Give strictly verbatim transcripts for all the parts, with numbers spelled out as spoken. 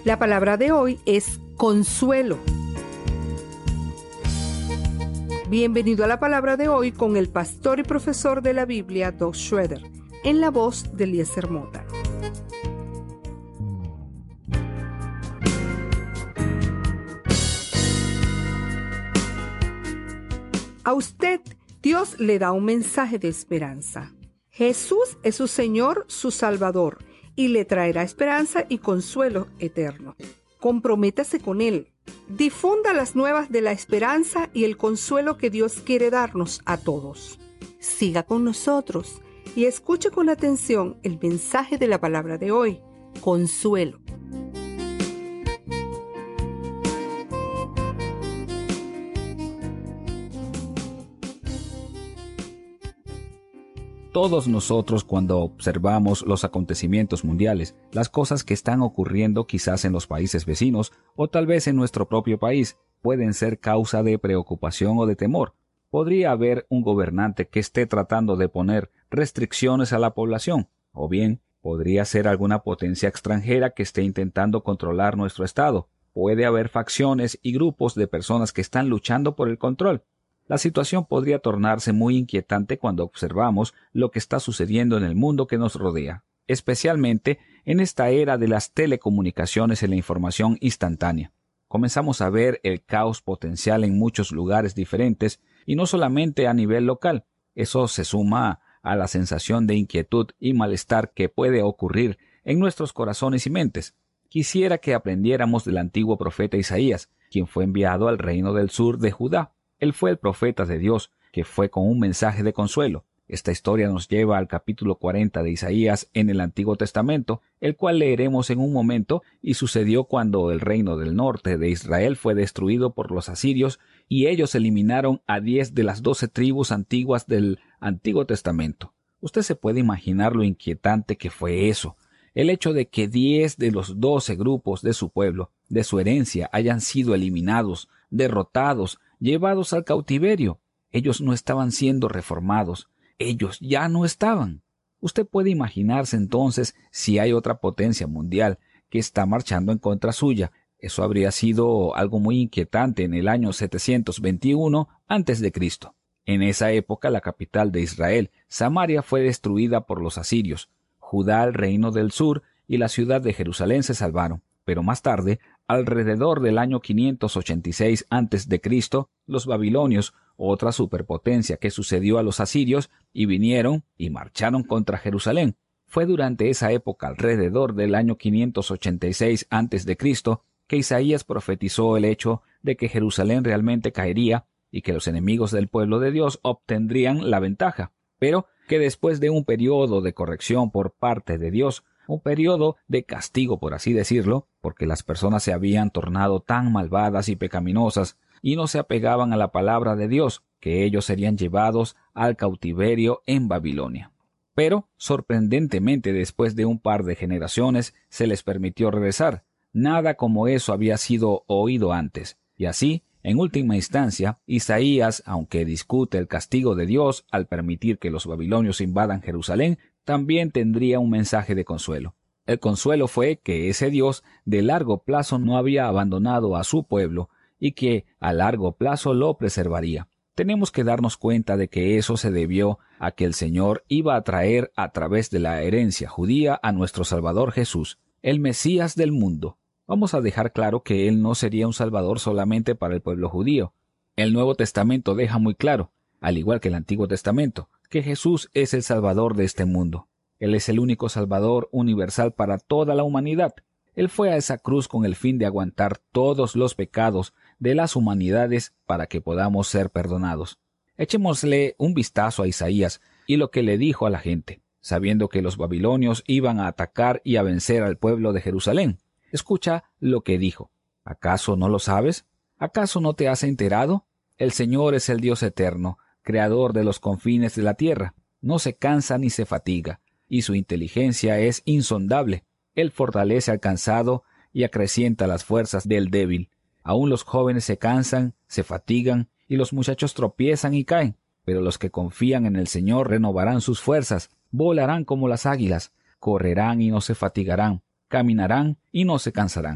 La palabra de hoy es consuelo. Bienvenido a la palabra de hoy con el pastor y profesor de la Biblia, Doug Schroeder, en la voz de Eliezer Mota. A usted, Dios le da un mensaje de esperanza. Jesús es su Señor, su Salvador, y le traerá esperanza y consuelo eterno. Comprométase con Él. Difunda las nuevas de la esperanza y el consuelo que Dios quiere darnos a todos. Siga con nosotros y escuche con atención el mensaje de la palabra de hoy, consuelo. Todos nosotros, cuando observamos los acontecimientos mundiales, las cosas que están ocurriendo quizás en los países vecinos o tal vez en nuestro propio país, pueden ser causa de preocupación o de temor. Podría haber un gobernante que esté tratando de poner restricciones a la población, o bien podría ser alguna potencia extranjera que esté intentando controlar nuestro estado. Puede haber facciones y grupos de personas que están luchando por el control. La situación podría tornarse muy inquietante cuando observamos lo que está sucediendo en el mundo que nos rodea, especialmente en esta era de las telecomunicaciones y la información instantánea. Comenzamos a ver el caos potencial en muchos lugares diferentes y no solamente a nivel local. Eso se suma a la sensación de inquietud y malestar que puede ocurrir en nuestros corazones y mentes. Quisiera que aprendiéramos del antiguo profeta Isaías, quien fue enviado al reino del sur de Judá. Él fue el profeta de Dios, que fue con un mensaje de consuelo. Esta historia nos lleva al capítulo cuarenta de Isaías en el Antiguo Testamento, el cual leeremos en un momento, y sucedió cuando el reino del norte de Israel fue destruido por los asirios, y ellos eliminaron a diez de las doce tribus antiguas del Antiguo Testamento. Usted se puede imaginar lo inquietante que fue eso. El hecho de que diez de los doce grupos de su pueblo, de su herencia, hayan sido eliminados, derrotados, llevados al cautiverio. Ellos no estaban siendo reformados. Ellos ya no estaban. Usted puede imaginarse entonces si hay otra potencia mundial que está marchando en contra suya. Eso habría sido algo muy inquietante en el año setecientos veintiuno antes de Cristo. En esa época la capital de Israel, Samaria, fue destruida por los asirios. Judá, el reino del sur, y la ciudad de Jerusalén se salvaron. Pero más tarde, alrededor del año quinientos ochenta y seis antes de Cristo, los babilonios, otra superpotencia que sucedió a los asirios, y vinieron y marcharon contra Jerusalén. Fue durante esa época, alrededor del año quinientos ochenta y seis antes de Cristo, que Isaías profetizó el hecho de que Jerusalén realmente caería y que los enemigos del pueblo de Dios obtendrían la ventaja, pero que después de un periodo de corrección por parte de Dios, un periodo de castigo, por así decirlo, porque las personas se habían tornado tan malvadas y pecaminosas y no se apegaban a la palabra de Dios, que ellos serían llevados al cautiverio en Babilonia. Pero, sorprendentemente, después de un par de generaciones, se les permitió regresar. Nada como eso había sido oído antes. Y así, en última instancia, Isaías, aunque discute el castigo de Dios al permitir que los babilonios invadan Jerusalén, también tendría un mensaje de consuelo. El consuelo fue que ese Dios de largo plazo no había abandonado a su pueblo y que a largo plazo lo preservaría. Tenemos que darnos cuenta de que eso se debió a que el Señor iba a traer a través de la herencia judía a nuestro Salvador Jesús, el Mesías del mundo. Vamos a dejar claro que Él no sería un Salvador solamente para el pueblo judío. El Nuevo Testamento deja muy claro, al igual que el Antiguo Testamento, que Jesús es el Salvador de este mundo. Él es el único Salvador universal para toda la humanidad. Él fue a esa cruz con el fin de aguantar todos los pecados de las humanidades para que podamos ser perdonados. Echémosle un vistazo a Isaías y lo que le dijo a la gente, sabiendo que los babilonios iban a atacar y a vencer al pueblo de Jerusalén. Escucha lo que dijo. ¿Acaso no lo sabes? ¿Acaso no te has enterado? El Señor es el Dios eterno, creador de los confines de la tierra. No se cansa ni se fatiga, y su inteligencia es insondable. Él fortalece al cansado y acrecienta las fuerzas del débil. Aún los jóvenes se cansan, se fatigan, y los muchachos tropiezan y caen. Pero los que confían en el Señor renovarán sus fuerzas, volarán como las águilas, correrán y no se fatigarán, caminarán y no se cansarán.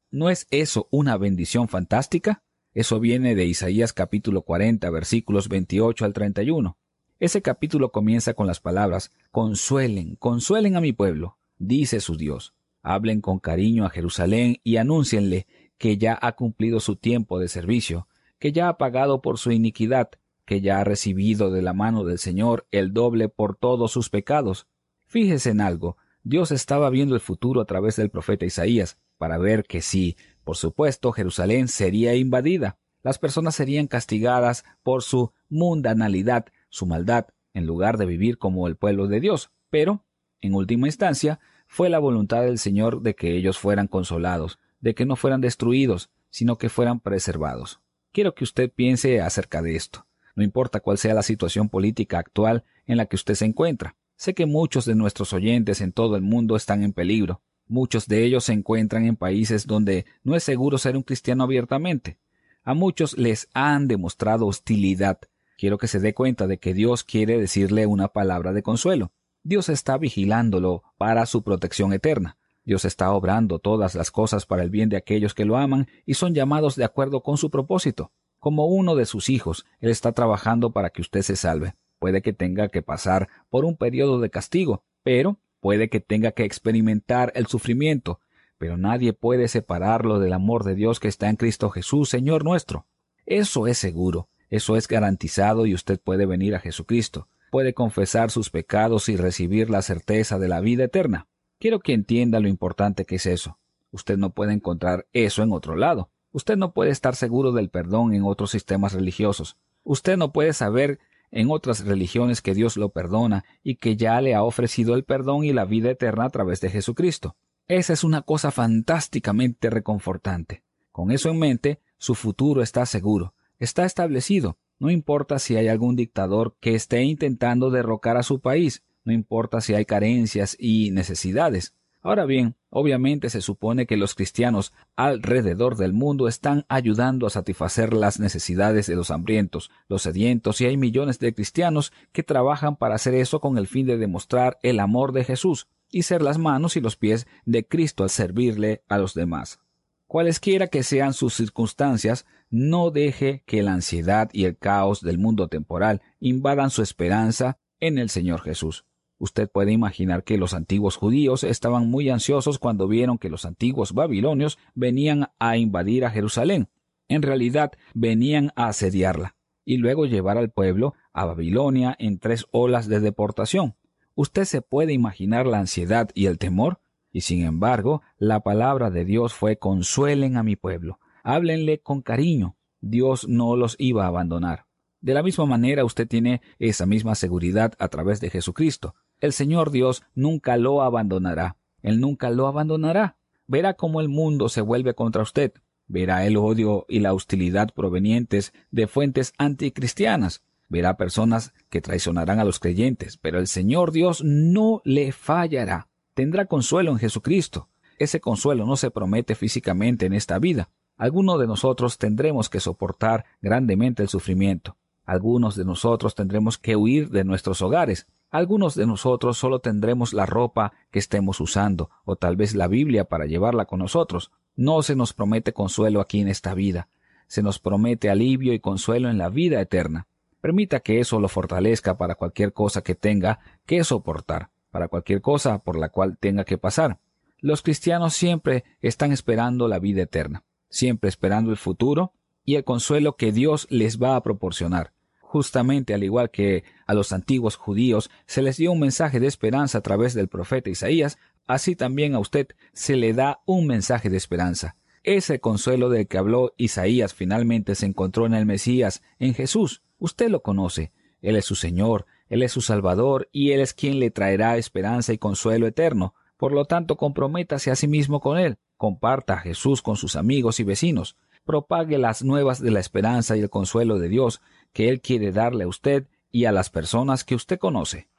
¿No es eso una bendición fantástica? Eso viene de Isaías capítulo cuarenta, versículos veintiocho al treinta y uno. Ese capítulo comienza con las palabras: «Consuelen, consuelen a mi pueblo», dice su Dios. «Hablen con cariño a Jerusalén y anúncienle que ya ha cumplido su tiempo de servicio, que ya ha pagado por su iniquidad, que ya ha recibido de la mano del Señor el doble por todos sus pecados». Fíjese en algo. Dios estaba viendo el futuro a través del profeta Isaías, para ver que sí, por supuesto, Jerusalén sería invadida. Las personas serían castigadas por su mundanalidad, su maldad, en lugar de vivir como el pueblo de Dios. Pero, en última instancia, fue la voluntad del Señor de que ellos fueran consolados, de que no fueran destruidos, sino que fueran preservados. Quiero que usted piense acerca de esto. No importa cuál sea la situación política actual en la que usted se encuentra. Sé que muchos de nuestros oyentes en todo el mundo están en peligro. Muchos de ellos se encuentran en países donde no es seguro ser un cristiano abiertamente. A muchos les han demostrado hostilidad. Quiero que se dé cuenta de que Dios quiere decirle una palabra de consuelo. Dios está vigilándolo para su protección eterna. Dios está obrando todas las cosas para el bien de aquellos que lo aman y son llamados de acuerdo con su propósito. Como uno de sus hijos, Él está trabajando para que usted se salve. Puede que tenga que pasar por un periodo de castigo, pero puede que tenga que experimentar el sufrimiento, pero nadie puede separarlo del amor de Dios que está en Cristo Jesús, Señor nuestro. Eso es seguro, eso es garantizado y usted puede venir a Jesucristo, puede confesar sus pecados y recibir la certeza de la vida eterna. Quiero que entienda lo importante que es eso. Usted no puede encontrar eso en otro lado. Usted no puede estar seguro del perdón en otros sistemas religiosos. Usted no puede saber en otras religiones que Dios lo perdona y que ya le ha ofrecido el perdón y la vida eterna a través de Jesucristo. Esa es una cosa fantásticamente reconfortante. Con eso en mente, su futuro está seguro, está establecido. No importa si hay algún dictador que esté intentando derrocar a su país, no importa si hay carencias y necesidades. Ahora bien, obviamente se supone que los cristianos alrededor del mundo están ayudando a satisfacer las necesidades de los hambrientos, los sedientos, y hay millones de cristianos que trabajan para hacer eso con el fin de demostrar el amor de Jesús y ser las manos y los pies de Cristo al servirle a los demás. Cualesquiera que sean sus circunstancias, no deje que la ansiedad y el caos del mundo temporal invadan su esperanza en el Señor Jesús. Usted puede imaginar que los antiguos judíos estaban muy ansiosos cuando vieron que los antiguos babilonios venían a invadir a Jerusalén. En realidad, venían a asediarla y luego llevar al pueblo a Babilonia en tres olas de deportación. ¿Usted se puede imaginar la ansiedad y el temor? Y sin embargo, la palabra de Dios fue: consuelen a mi pueblo, háblenle con cariño. Dios no los iba a abandonar. De la misma manera, usted tiene esa misma seguridad a través de Jesucristo. El Señor Dios nunca lo abandonará. Él nunca lo abandonará. Verá cómo el mundo se vuelve contra usted. Verá el odio y la hostilidad provenientes de fuentes anticristianas. Verá personas que traicionarán a los creyentes, pero el Señor Dios no le fallará. Tendrá consuelo en Jesucristo. Ese consuelo no se promete físicamente en esta vida. Algunos de nosotros tendremos que soportar grandemente el sufrimiento. Algunos de nosotros tendremos que huir de nuestros hogares. Algunos de nosotros solo tendremos la ropa que estemos usando, o tal vez la Biblia para llevarla con nosotros. No se nos promete consuelo aquí en esta vida. Se nos promete alivio y consuelo en la vida eterna. Permita que eso lo fortalezca para cualquier cosa que tenga que soportar, para cualquier cosa por la cual tenga que pasar. Los cristianos siempre están esperando la vida eterna, siempre esperando el futuro y el consuelo que Dios les va a proporcionar. Justamente al igual que a los antiguos judíos se les dio un mensaje de esperanza a través del profeta Isaías, así también a usted se le da un mensaje de esperanza. Ese consuelo del que habló Isaías finalmente se encontró en el Mesías, en Jesús. Usted lo conoce. Él es su Señor, Él es su Salvador y Él es quien le traerá esperanza y consuelo eterno. Por lo tanto, comprométase a sí mismo con Él. Comparta a Jesús con sus amigos y vecinos. Propague las nuevas de la esperanza y el consuelo de Dios que Él quiere darle a usted y a las personas que usted conoce.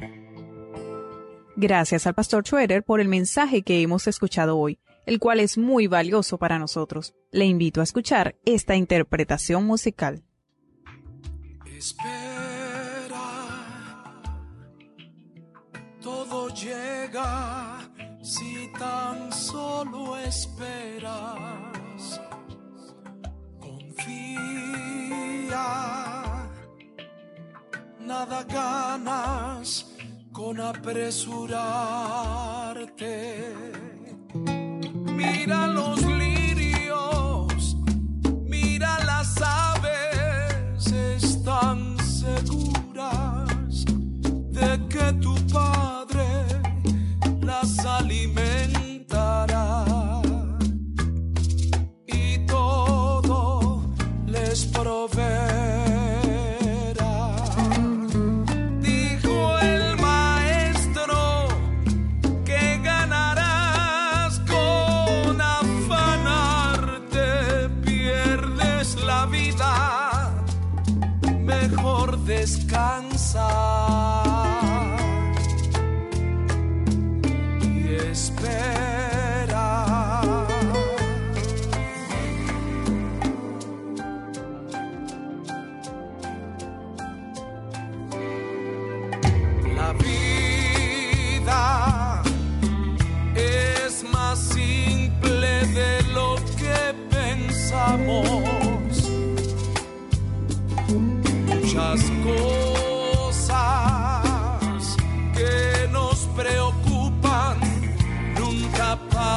Gracias al pastor Schroeder por el mensaje que hemos escuchado hoy, el cual es muy valioso para nosotros. Le invito a escuchar esta interpretación musical. Espera, todo llega, Si tan solo esperas, confía, nada ganas con apresurarte. Mira los lirios, mira las aves, están seguras de que tu Padre las alimentará y todo les proveerá. Dijo el maestro que ganarás con afanarte, pierdes la vida, mejor descansa. La vida es más simple de lo que pensamos. Muchas cosas que nos preocupan nunca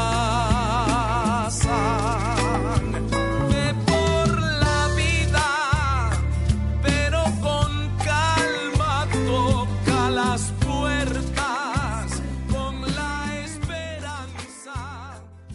pasan. Ve por la vida, pero con calma toca las puertas con la esperanza.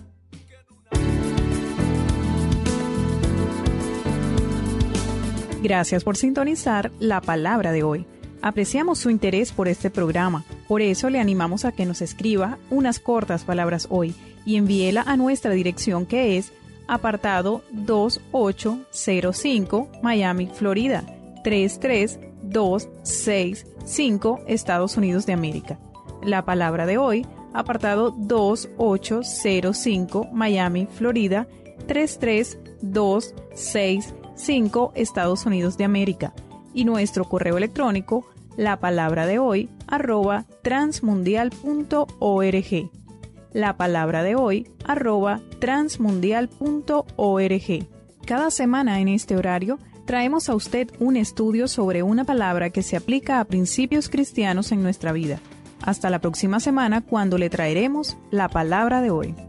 Gracias por sintonizar la palabra de hoy. Apreciamos su interés por este programa. Por eso le animamos a que nos escriba unas cortas palabras hoy y envíela a nuestra dirección, que es apartado dos ocho cero cinco, Miami, Florida tres tres dos seis cinco, Estados Unidos de América. La palabra de hoy, apartado dos ocho cero cinco, Miami, Florida tres tres dos seis cinco, Estados Unidos de América. Y nuestro correo electrónico, la palabra de hoy, arroba transmundial punto org. La palabra de hoy, arroba transmundial punto org. Cada semana en este horario traemos a usted un estudio sobre una palabra que se aplica a principios cristianos en nuestra vida. Hasta la próxima semana, cuando le traeremos la palabra de hoy.